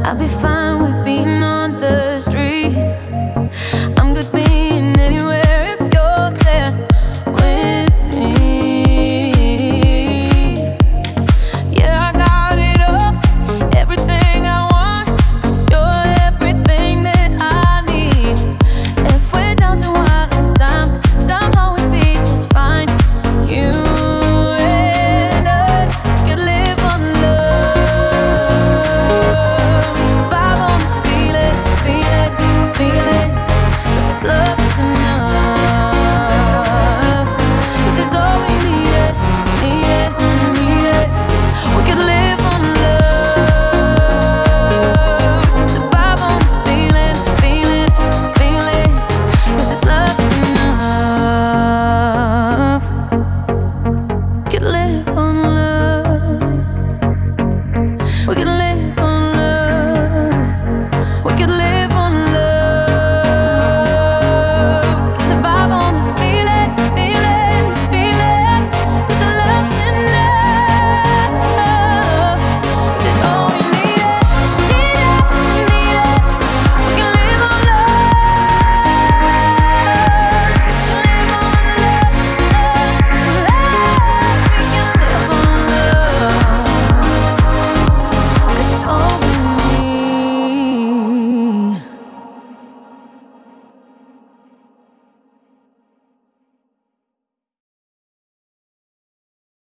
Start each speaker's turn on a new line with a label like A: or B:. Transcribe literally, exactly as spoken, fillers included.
A: I'll be fine with being on the street. I'm good being anywhere if you're there with me. Yeah, I got it all, everything I want, 'cause you're everything that I need. If we're down to one last time, somehow we'd be just fine. You and I can live on love, survive on this feeling, feeling, this feeling. This love is enough. This is all we needed, needed, needed. We could live on love, survive on this feeling, feeling, this feeling. 'Cause this love is enough. We could live on love. We could live